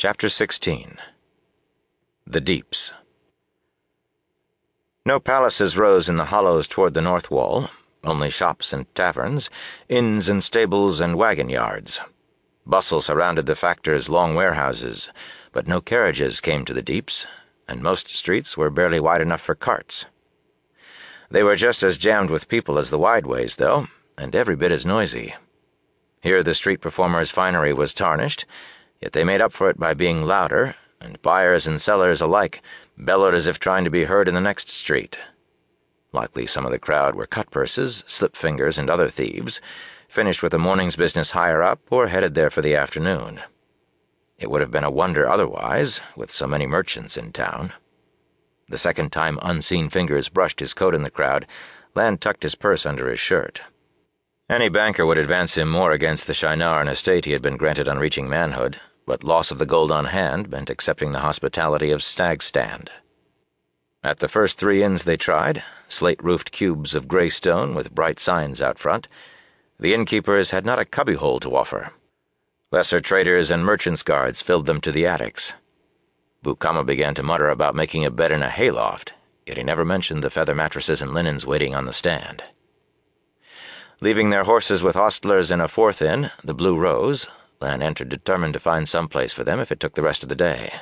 Chapter 16. The Deeps. No palaces rose in the hollows toward the north wall, only shops and taverns, inns and stables and wagon yards. Bustle surrounded the factors' long warehouses, but no carriages came to the Deeps, and most streets were barely wide enough for carts. They were just as jammed with people as the wide ways, though, and every bit as noisy. Here the street performers' finery was tarnished, yet they made up for it by being louder, and buyers and sellers alike bellowed as if trying to be heard in the next street. Likely some of the crowd were cut-purses, slip-fingers, and other thieves, finished with a morning's business higher up or headed there for the afternoon. It would have been a wonder otherwise, with so many merchants in town. The second time unseen fingers brushed his coat in the crowd, Lan tucked his purse under his shirt. Any banker would advance him more against the Shinar and estate he had been granted on reaching manhood, but loss of the gold on hand meant accepting the hospitality of Stag's Stand. At the first 3 inns they tried, slate-roofed cubes of gray stone with bright signs out front, the innkeepers had not a cubbyhole to offer. Lesser traders and merchants' guards filled them to the attics. Bukama began to mutter about making a bed in a hayloft, yet he never mentioned the feather mattresses and linens waiting on the stand. Leaving their horses with hostlers in a 4th inn, the Blue Rose, Lan entered determined to find some place for them if it took the rest of the day.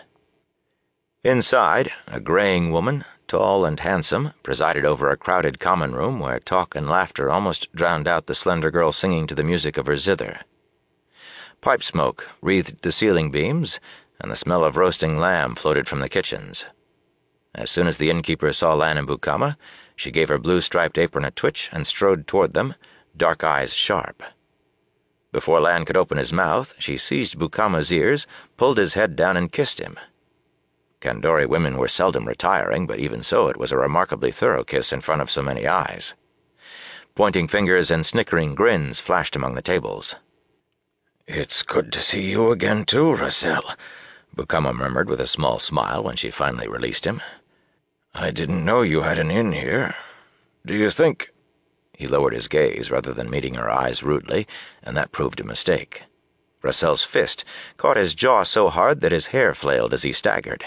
Inside, a graying woman, tall and handsome, presided over a crowded common room where talk and laughter almost drowned out the slender girl singing to the music of her zither. Pipe smoke wreathed the ceiling beams, and the smell of roasting lamb floated from the kitchens. As soon as the innkeeper saw Lan and Bukama, she gave her blue-striped apron a twitch and strode toward them, dark eyes sharp. Before Lan could open his mouth, she seized Bukama's ears, pulled his head down, and kissed him. Kandori women were seldom retiring, but even so it was a remarkably thorough kiss in front of so many eyes. Pointing fingers and snickering grins flashed among the tables. "It's good to see you again too, Racel," Bukama murmured with a small smile when she finally released him. "I didn't know you had an inn here. Do you think—" He lowered his gaze rather than meeting her eyes rudely, and that proved a mistake. Racel's fist caught his jaw so hard that his hair flailed as he staggered.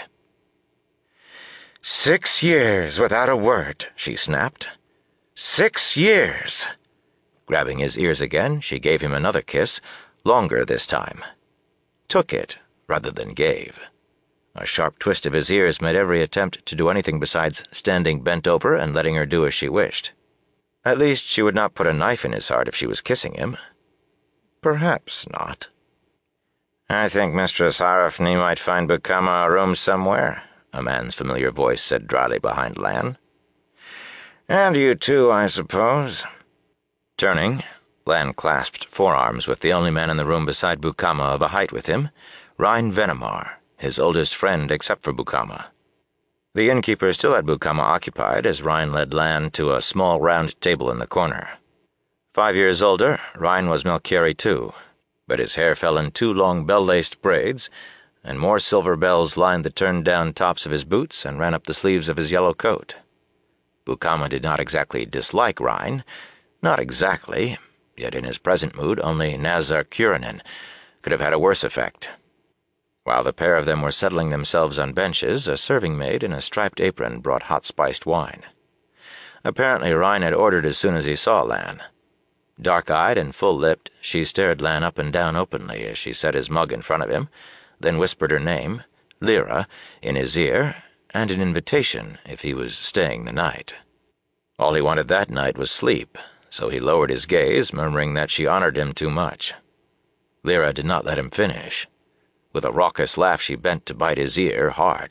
6 years without a word, she snapped. 6 years! Grabbing his ears again, she gave him another kiss, longer this time. Took it, rather than gave. A sharp twist of his ears made every attempt to do anything besides standing bent over and letting her do as she wished. At least she would not put a knife in his heart if she was kissing him. Perhaps not. "I think Mistress Arafni might find Bukama a room somewhere," a man's familiar voice said dryly behind Lan. "And you too, I suppose." Turning, Lan clasped forearms with the only man in the room beside Bukama of a height with him, Rhine Venemar, his oldest friend except for Bukama. The innkeeper still had Bukama occupied as Rhine led Lan to a small round table in the corner. 5 years older, Rhine was Melchieri too, but his hair fell in 2 long bell-laced braids, and more silver bells lined the turned-down tops of his boots and ran up the sleeves of his yellow coat. Bukama did not exactly dislike Rhine, not exactly, yet in his present mood only Nazar Curinen could have had a worse effect. While the pair of them were settling themselves on benches, a serving-maid in a striped apron brought hot-spiced wine. Apparently Rhine had ordered as soon as he saw Lan. Dark-eyed and full-lipped, she stared Lan up and down openly as she set his mug in front of him, then whispered her name, Lyra, in his ear, and an invitation if he was staying the night. All he wanted that night was sleep, so he lowered his gaze, murmuring that she honored him too much. Lyra did not let him finish. With a raucous laugh she bent to bite his ear hard.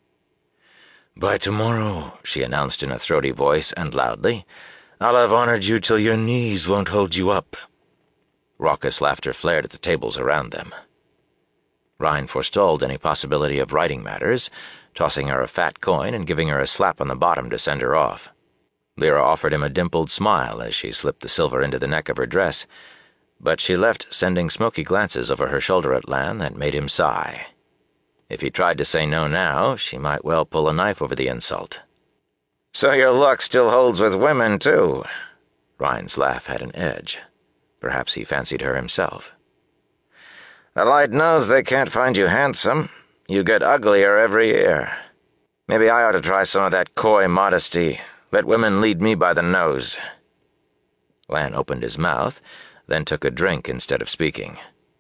"By tomorrow," she announced in a throaty voice and loudly, "I'll have honored you till your knees won't hold you up." Raucous laughter flared at the tables around them. Rhine forestalled any possibility of writing matters, tossing her a fat coin and giving her a slap on the bottom to send her off. Lyra offered him a dimpled smile as she slipped the silver into the neck of her dress, but she left, sending smoky glances over her shoulder at Lan that made him sigh. If he tried to say no now, she might well pull a knife over the insult. "So your luck still holds with women, too." Rhine's laugh had an edge. Perhaps he fancied her himself. The light knows they can't find you handsome. You get uglier every year. Maybe I ought to try some of that coy modesty. Let women lead me by the nose." Lan opened his mouth, then took a drink instead of speaking.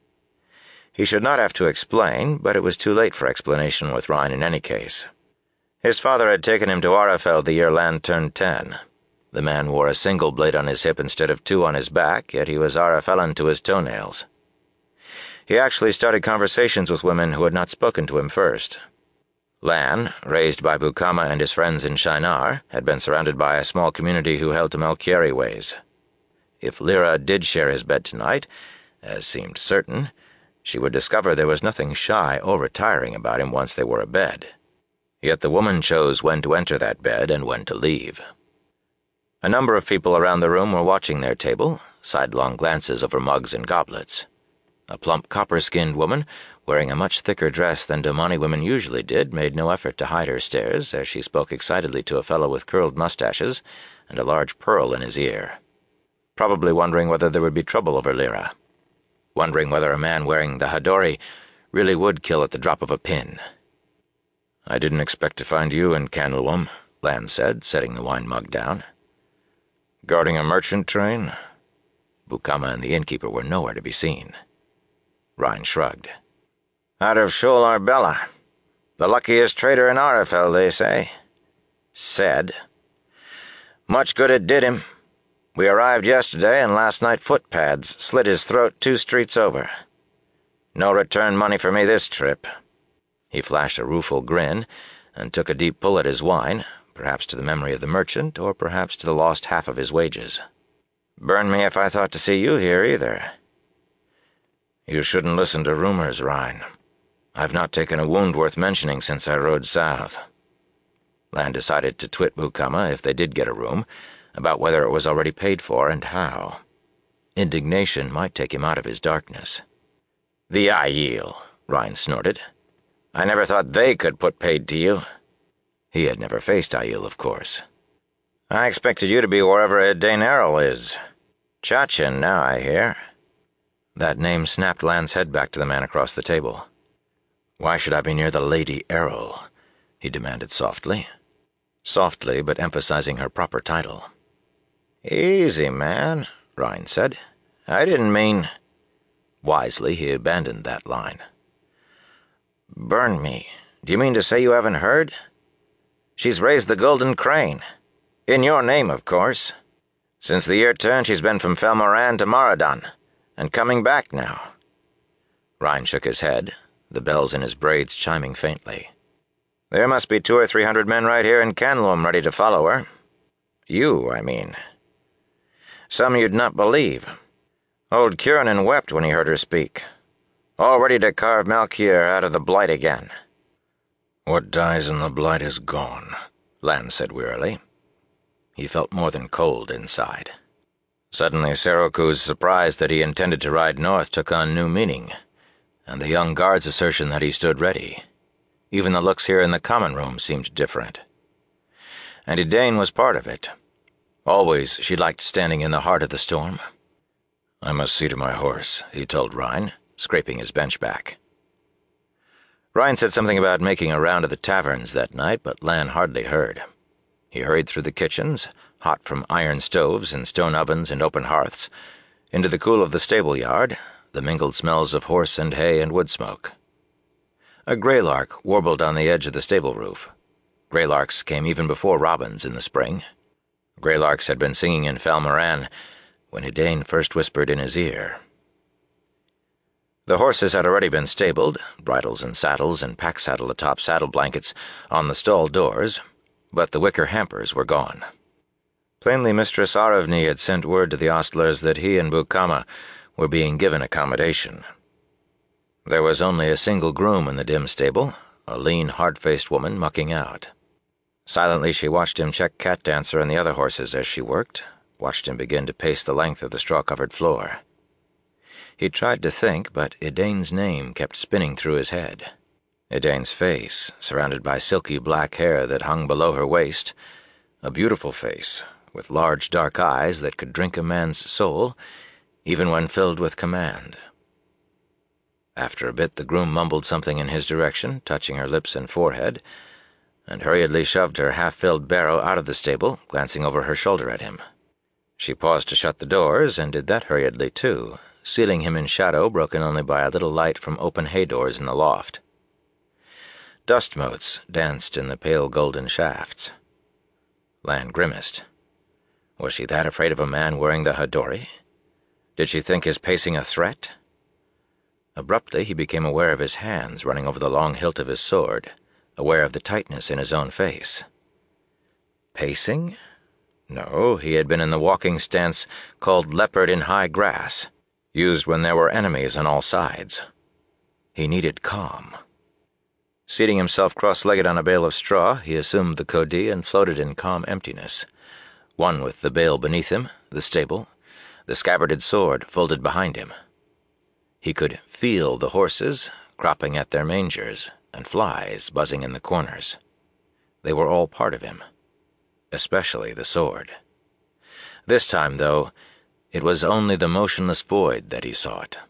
He should not have to explain, but it was too late for explanation with Ryan in any case. His father had taken him to Arafeld the year Lan turned 10. The man wore a single blade on his hip instead of 2 on his back, yet he was Arafellan to his toenails. He actually started conversations with women who had not spoken to him first. Lan, raised by Bukama and his friends in Shinar, had been surrounded by a small community who held to Melchieri ways. If Lyra did share his bed tonight, as seemed certain, she would discover there was nothing shy or retiring about him once they were abed. Yet the woman chose when to enter that bed and when to leave. A number of people around the room were watching their table, sidelong glances over mugs and goblets. A plump copper-skinned woman, wearing a much thicker dress than Domani women usually did, made no effort to hide her stares as she spoke excitedly to a fellow with curled mustaches and a large pearl in his ear. Probably wondering whether there would be trouble over Lyra. Wondering whether a man wearing the Hadori really would kill at the drop of a pin. "I didn't expect to find you in Canluam," Lan said, setting the wine mug down. "Guarding a merchant train?" Bukama and the innkeeper were nowhere to be seen. Ryan shrugged. "Out of Shul Arbella. The luckiest trader in Arafel, they say." Said. "Much good it did him. We arrived yesterday, and last night footpads slit his throat 2 streets over. No return money for me this trip." He flashed a rueful grin and took a deep pull at his wine, perhaps to the memory of the merchant, or perhaps to the lost half of his wages. "Burn me if I thought to see you here, either." "You shouldn't listen to rumors, Ryan. I've not taken a wound worth mentioning since I rode south." Lan decided to twit Bukama, if they did get a room, about whether it was already paid for and how. Indignation might take him out of his darkness. "The Aiel," Ryan snorted. "I never thought they could put paid to you." He had never faced Aiel, of course. "I expected you to be wherever Edain Errol is. Chachin now, I hear." That name snapped Lan's head back to the man across the table. "Why should I be near the Lady Errol?" he demanded softly. Softly, but emphasizing her proper title. "Easy, man," Ryan said. "I didn't mean—" Wisely, he abandoned that line. "Burn me. Do you mean to say you haven't heard? She's raised the Golden Crane. In your name, of course. Since the year turned, she's been from Felmoran to Maradan, and coming back now." Ryan shook his head, the bells in his braids chiming faintly. "There must be 200 or 300 men right here in Canluam ready to follow her. You, I mean. Some you'd not believe. Old Kiernan wept when he heard her speak. All ready to carve Malkier out of the Blight again." "What dies in the Blight is gone," Lan said wearily. He felt more than cold inside. Suddenly Seroku's surprise that he intended to ride north took on new meaning, and the young guard's assertion that he stood ready. Even the looks here in the common room seemed different. And Edain was part of it. Always she liked standing in the heart of the storm. "I must see to my horse," he told Ryan, scraping his bench back. Ryan said something about making a round of the taverns that night, but Lan hardly heard. He hurried through the kitchens, hot from iron stoves and stone ovens and open hearths, into the cool of the stable yard, the mingled smells of horse and hay and wood smoke. A greylark warbled on the edge of the stable roof. Greylarks came even before robins in the spring. Greylarks had been singing in Felmoran when Edain first whispered in his ear. The horses had already been stabled, bridles and saddles and pack-saddle atop saddle blankets on the stall doors, but the wicker hampers were gone. Plainly Mistress Aravni had sent word to the ostlers that he and Bukama were being given accommodation. There was only a single groom in the dim stable, a lean, hard-faced woman mucking out. Silently she watched him check Catdancer and the other horses as she worked, watched him begin to pace the length of the straw-covered floor. He tried to think, but Edain's name kept spinning through his head. Edain's face, surrounded by silky black hair that hung below her waist, a beautiful face, with large dark eyes that could drink a man's soul, even when filled with command. After a bit, the groom mumbled something in his direction, touching her lips and forehead, and hurriedly shoved her half-filled barrow out of the stable, glancing over her shoulder at him. She paused to shut the doors, and did that hurriedly too, sealing him in shadow broken only by a little light from open hay doors in the loft. Dust motes danced in the pale golden shafts. Lan grimaced. Was she that afraid of a man wearing the Hadori? Did she think his pacing a threat? Abruptly he became aware of his hands running over the long hilt of his sword, aware of the tightness in his own face. Pacing? No, he had been in the walking stance called leopard in high grass, used when there were enemies on all sides. He needed calm. Seating himself cross-legged on a bale of straw, he assumed the Kodi and floated in calm emptiness, one with the bale beneath him, the stable, the scabbarded sword folded behind him. He could feel the horses cropping at their mangers and flies buzzing in the corners. They were all part of him, especially the sword. This time, though, it was only the motionless void that he sought.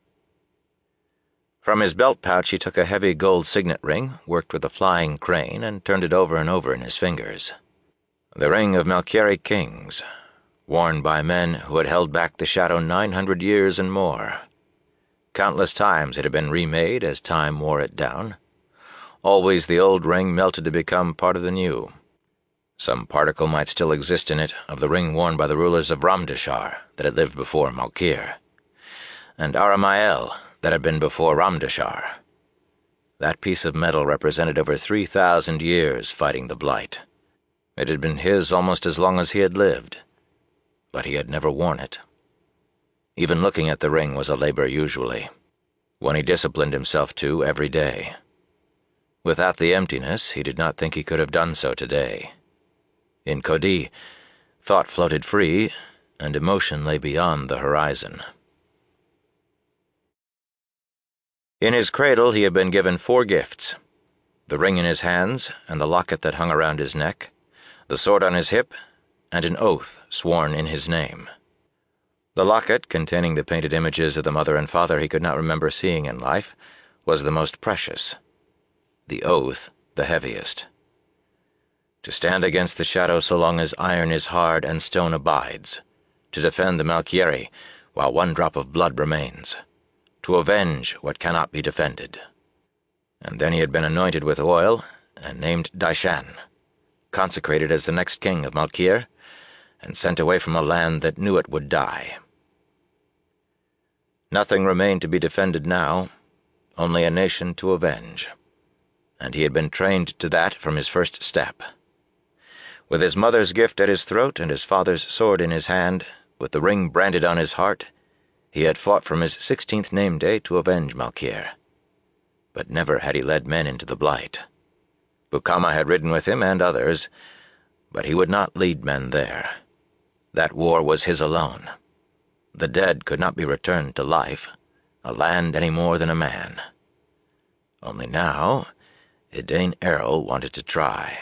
From his belt pouch he took a heavy gold signet ring, worked with a flying crane, and turned it over and over in his fingers. The ring of Malkieri kings, worn by men who had held back the shadow 900 years and more. Countless times it had been remade as time wore it down. Always the old ring melted to become part of the new. Some particle might still exist in it of the ring worn by the rulers of Ramdashar that had lived before Malkir, and Aramael that had been before Ramdashar. That piece of metal represented over 3,000 years fighting the Blight. It had been his almost as long as he had lived, but he had never worn it. Even looking at the ring was a labor usually, one he disciplined himself to every day. Without the emptiness, he did not think he could have done so today. In Kodi, thought floated free, and emotion lay beyond the horizon. In his cradle he had been given 4 gifts: the ring in his hands, and the locket that hung around his neck, the sword on his hip, and an oath sworn in his name. The locket, containing the painted images of the mother and father he could not remember seeing in life, was the most precious. The oath the heaviest. To stand against the shadow so long as iron is hard and stone abides, to defend the Malkieri while 1 drop of blood remains, to avenge what cannot be defended. And then he had been anointed with oil and named Daishan, consecrated as the next king of Malkir, and sent away from a land that knew it would die. Nothing remained to be defended now, only a nation to avenge, and he had been trained to that from his first step. With his mother's gift at his throat and his father's sword in his hand, with the ring branded on his heart, he had fought from his 16th name day to avenge Malkir. But never had he led men into the Blight. Bukama had ridden with him and others, but he would not lead men there. That war was his alone. The dead could not be returned to life, a land any more than a man. Only now, Edain Errol wanted to try.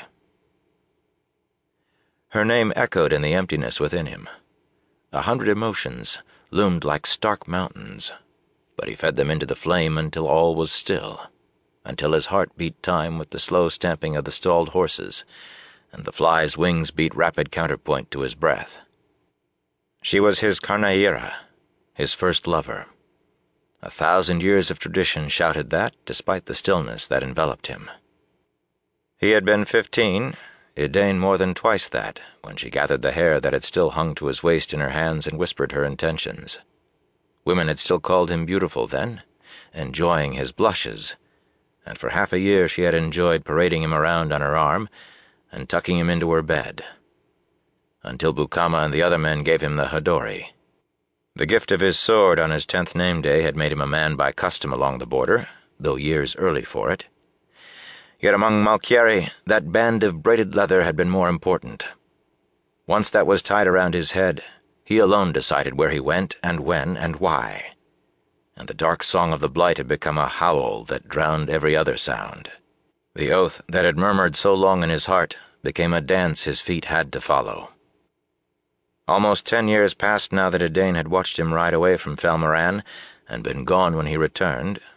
Her name echoed in the emptiness within him. 100 emotions loomed like stark mountains, but he fed them into the flame until all was still, until his heart beat time with the slow stamping of the stalled horses, and the fly's wings beat rapid counterpoint to his breath. She was his Karnaira, his first lover. 1,000 years of tradition shouted that, despite the stillness that enveloped him. He had been 15, Edain more than twice that, when she gathered the hair that had still hung to his waist in her hands and whispered her intentions. Women had still called him beautiful then, enjoying his blushes, and for half a year she had enjoyed parading him around on her arm and tucking him into her bed, until Bukama and the other men gave him the Hadori. The gift of his sword on his 10th name day had made him a man by custom along the border, though years early for it. Yet among Malkieri, that band of braided leather had been more important. Once that was tied around his head, he alone decided where he went and when and why, and the dark song of the Blight had become a howl that drowned every other sound. The oath that had murmured so long in his heart became a dance his feet had to follow. Almost 10 years passed now that Edain had watched him ride away from Felmoran and been gone when he returned,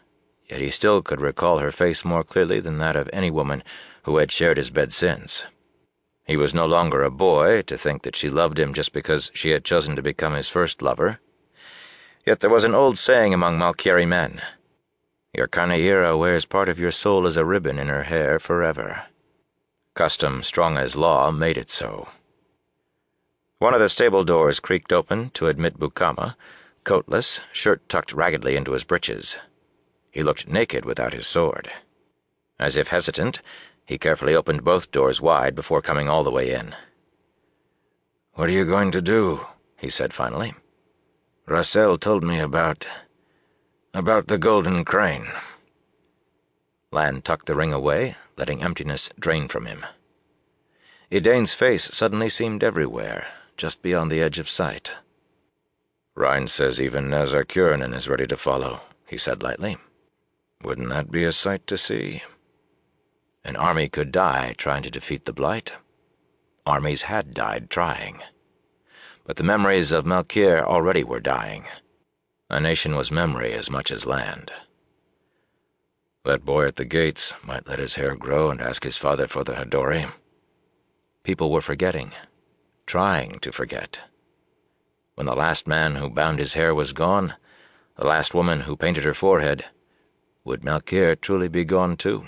yet he still could recall her face more clearly than that of any woman who had shared his bed since. He was no longer a boy to think that she loved him just because she had chosen to become his first lover. Yet there was an old saying among Malkieri men: "Your Carneira wears part of your soul as a ribbon in her hair forever." Custom, strong as law, made it so. One of the stable doors creaked open to admit Bukama, coatless, shirt tucked raggedly into his breeches. He looked naked without his sword. As if hesitant, he carefully opened both doors wide before coming all the way in. "What are you going to do?" he said finally. "Rasel told me about the golden crane." Lan tucked the ring away, letting emptiness drain from him. Edain's face suddenly seemed everywhere, just beyond the edge of sight. "Rhine says even Nazar Kuranen is ready to follow," he said lightly. "Wouldn't that be a sight to see?" An army could die trying to defeat the Blight. Armies had died trying. But the memories of Malkier already were dying. A nation was memory as much as land. That boy at the gates might let his hair grow and ask his father for the Hadori. People were forgetting, trying to forget. When the last man who bound his hair was gone, the last woman who painted her forehead, would Malkier truly be gone too?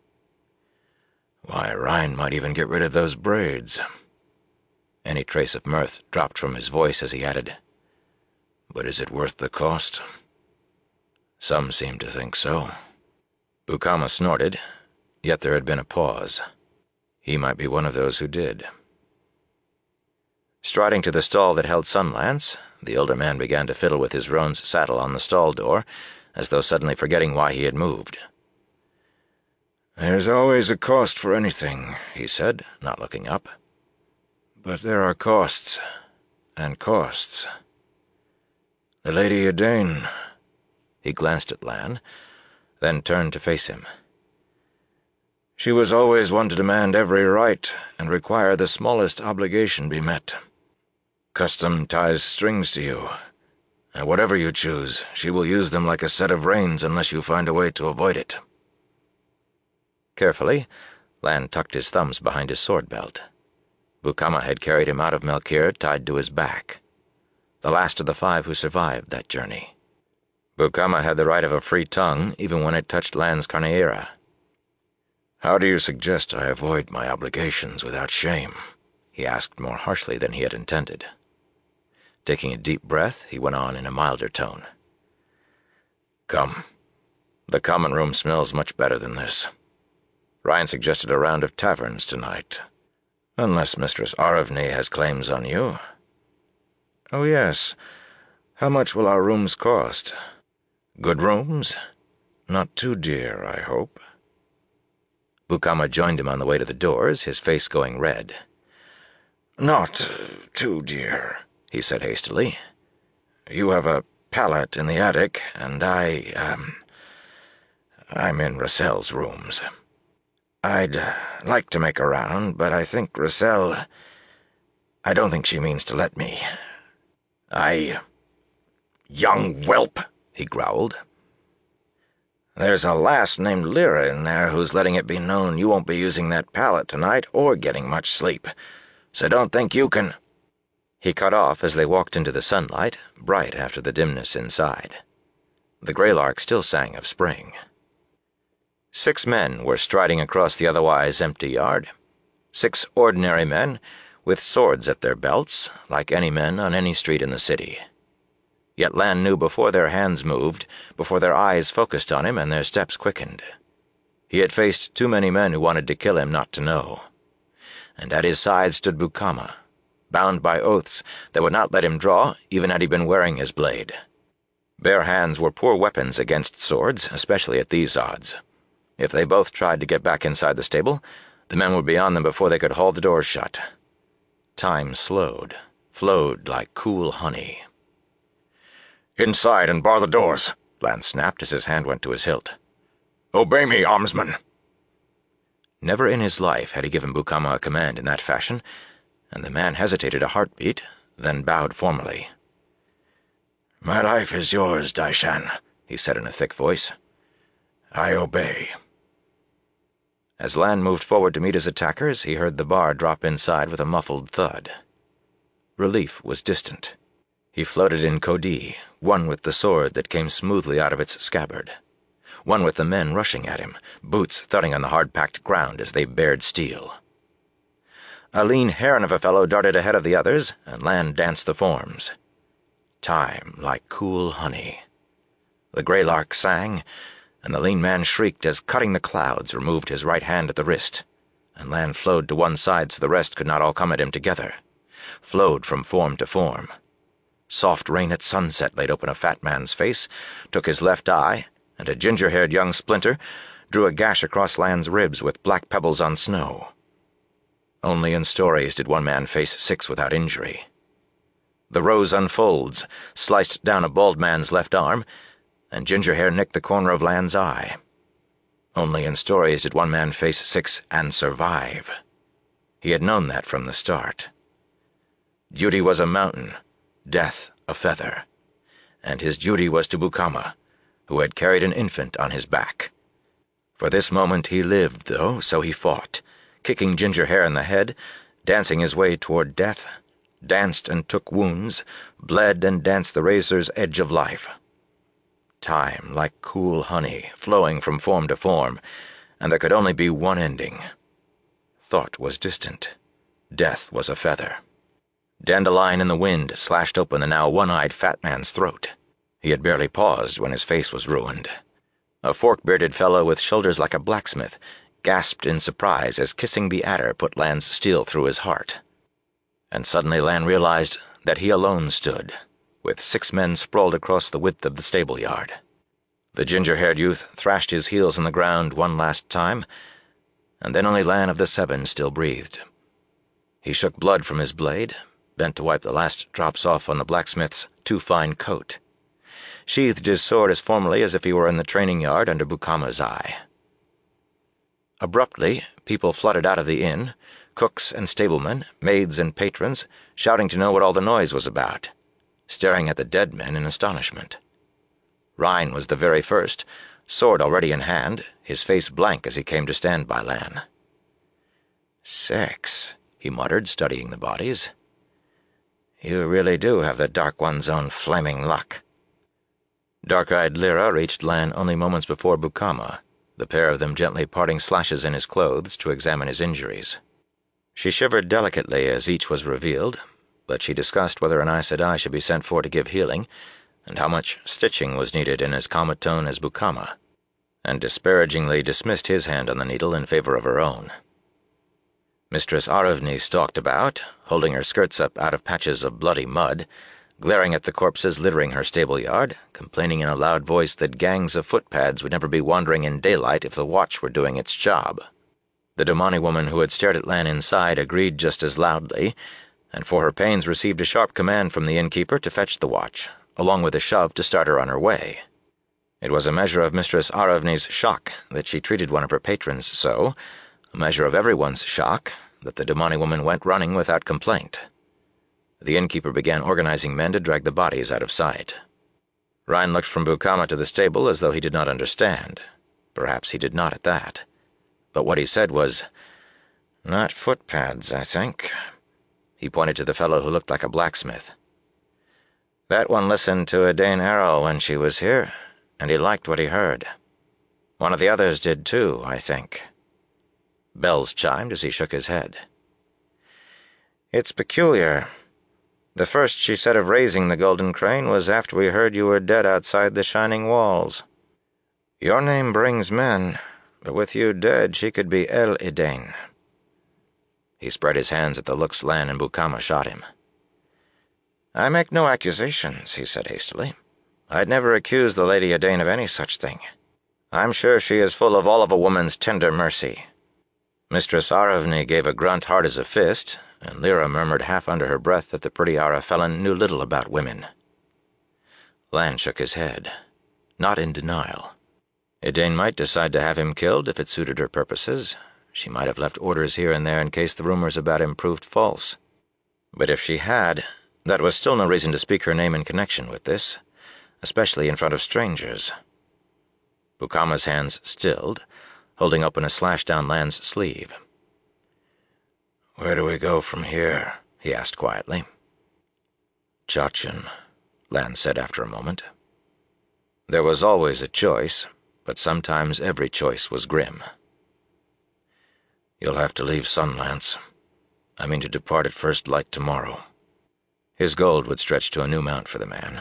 Why, Rhine might even get rid of those braids. Any trace of mirth dropped from his voice as he added, "But is it worth the cost?" "Some seem to think so." Bukama snorted, yet there had been a pause. He might be one of those who did. Striding to the stall that held Sunlance, the older man began to fiddle with his roan's saddle on the stall door, as though suddenly forgetting why he had moved. "There's always a cost for anything," he said, not looking up. "But there are costs, and costs. The Lady Edain—" He glanced at Lan, then turned to face him. "She was always one to demand every right and require the smallest obligation be met. Custom ties strings to you, and whatever you choose, she will use them like a set of reins unless you find a way to avoid it." Carefully, Lan tucked his thumbs behind his sword belt. Bukama had carried him out of Malkier tied to his back. The last of the 5 who survived that journey. Bukama had the right of a free tongue even when it touched Lan's Carneira. "How do you suggest I avoid my obligations without shame?" he asked more harshly than he had intended. Taking a deep breath, he went on in a milder tone. "Come. The common room smells much better than this. Rhine suggested a round of taverns tonight. Unless Mistress Aravni has claims on you." "Oh, yes. How much will our rooms cost?" "Good rooms? Not too dear, I hope." Bukama joined him on the way to the doors, his face going red. "Not too dear," he said hastily. "You have a pallet in the attic, and I'm in Rasel's rooms. I'd like to make a round, but I think I don't think she means to let me. Young whelp," he growled. "There's a lass named Lyra in there who's letting it be known you won't be using that pallet tonight or getting much sleep, so don't think you can—" He cut off as they walked into the sunlight, bright after the dimness inside. The greylark still sang of spring. 6 men were striding across the otherwise empty yard. 6 ordinary men, with swords at their belts, like any men on any street in the city. Yet Lan knew before their hands moved, before their eyes focused on him and their steps quickened. He had faced too many men who wanted to kill him not to know. And at his side stood Bukama, bound by oaths that would not let him draw even had he been wearing his blade. Bare hands were poor weapons against swords, especially at these odds. If they both tried to get back inside the stable, the men would be on them before they could haul the doors shut. Time flowed like cool honey. "Inside and bar the doors," Lan snapped as his hand went to his hilt. "Obey me, armsman." Never in his life had he given Bukama a command in that fashion, and the man hesitated a heartbeat, then bowed formally. "My life is yours, Daishan," he said in a thick voice. I obey." As Lan moved forward to meet his attackers, he heard the bar drop inside with a muffled thud. Relief was distant. He floated in Cody, one with the sword that came smoothly out of its scabbard, one with the men rushing at him, boots thudding on the hard-packed ground as they bared steel. A lean heron of a fellow darted ahead of the others, and Lan danced the forms. Time like cool honey. The grey lark sang, and the lean man shrieked as Cutting the Clouds removed his right hand at the wrist, and Lan flowed to one side so the rest could not all come at him together, flowed from form to form. Soft rain at sunset laid open a fat man's face, took his left eye, and a ginger-haired young splinter drew a gash across Lan's ribs with black pebbles on snow. Only in stories did one man face 6 without injury. The rose unfolds, sliced down a bald man's left arm, and ginger hair nicked the corner of Lan's eye. Only in stories did one man face 6 and survive. He had known that from the start. Duty was a mountain, death a feather, and his duty was to Bukama, who had carried an infant on his back. For this moment he lived, though, so he fought, kicking ginger hair in the head, dancing his way toward death, danced and took wounds, bled and danced the razor's edge of life. Time like cool honey, flowing from form to form, and there could only be one ending. Thought was distant. Death was a feather. Dandelion in the wind slashed open the now one-eyed fat man's throat. He had barely paused when his face was ruined. A fork-bearded fellow with shoulders like a blacksmith gasped in surprise as kissing the adder put Lan's steel through his heart. And suddenly Lan realized that he alone stood, with 6 men sprawled across the width of the stable-yard. The ginger-haired youth thrashed his heels on the ground one last time, and then only Lan of the 7 still breathed. He shook blood from his blade, bent to wipe the last drops off on the blacksmith's too-fine coat, sheathed his sword as formally as if he were in the training yard under Bukama's eye. Abruptly, people flooded out of the inn, cooks and stablemen, maids and patrons, shouting to know what all the noise was about, staring at the dead men in astonishment. Rhine was the very first, sword already in hand, his face blank as he came to stand by Lan. 6, he muttered, studying the bodies. You really do have the Dark One's own flaming luck. Dark-eyed Lyra reached Lan only moments before Bukama, the pair of them gently parting slashes in his clothes to examine his injuries. She shivered delicately as each was revealed, but she discussed whether an Aes Sedai should be sent for to give healing, and how much stitching was needed in as calm a tone as Bukama, and disparagingly dismissed his hand on the needle in favor of her own. Mistress Aravni stalked about, holding her skirts up out of patches of bloody mud, glaring at the corpses littering her stable-yard, complaining in a loud voice that gangs of footpads would never be wandering in daylight if the watch were doing its job. The Domani woman who had stared at Lan inside agreed just as loudly, and for her pains received a sharp command from the innkeeper to fetch the watch, along with a shove to start her on her way. It was a measure of Mistress Aravni's shock that she treated one of her patrons so, a measure of everyone's shock that the Domani woman went running without complaint. The innkeeper began organizing men to drag the bodies out of sight. Rhine looked from Bukama to the stable as though he did not understand. Perhaps he did not at that. But what he said was, "Not footpads, I think." He pointed to the fellow who looked like a blacksmith. "That one listened to Edain Errol when she was here, and he liked what he heard. One of the others did too, I think." Bells chimed as he shook his head. "It's peculiar. The first she said of raising the Golden Crane was after we heard you were dead outside the Shining Walls. Your name brings men, but with you dead she could be El Edain." He spread his hands at the looks Lan and Bukama shot him. "I make no accusations," he said hastily. "I'd never accuse the Lady Edain of any such thing. I'm sure she is full of all of a woman's tender mercy." Mistress Aravni gave a grunt hard as a fist, and Lyra murmured half under her breath that the pretty Arafellan knew little about women. Lan shook his head, not in denial. Edain might decide to have him killed if it suited her purposes. She might have left orders here and there in case the rumors about him proved false. But if she had, that was still no reason to speak her name in connection with this, especially in front of strangers. Bukama's hands stilled, holding open a slash down Lan's sleeve. "Where do we go from here?" he asked quietly. "Chachin," Lan said after a moment. There was always a choice, but sometimes every choice was grim. "You'll have to leave Sunlance. I mean to depart at first light tomorrow." His gold would stretch to a new mount for the man.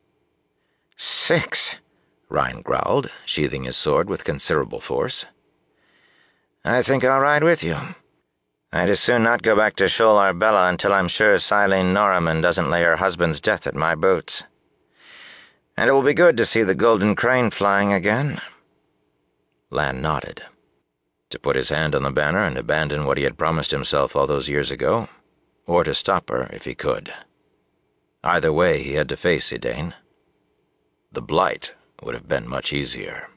6, Ryan growled, sheathing his sword with considerable force. I think I'll ride with you. I'd as soon not go back to Shol Arbella until I'm sure Silene Norriman doesn't lay her husband's death at my boots. And it will be good to see the golden crane flying again." Lan nodded. To put his hand on the banner and abandon what he had promised himself all those years ago, or to stop her if he could. Either way he had to face Edain. The Blight would have been much easier.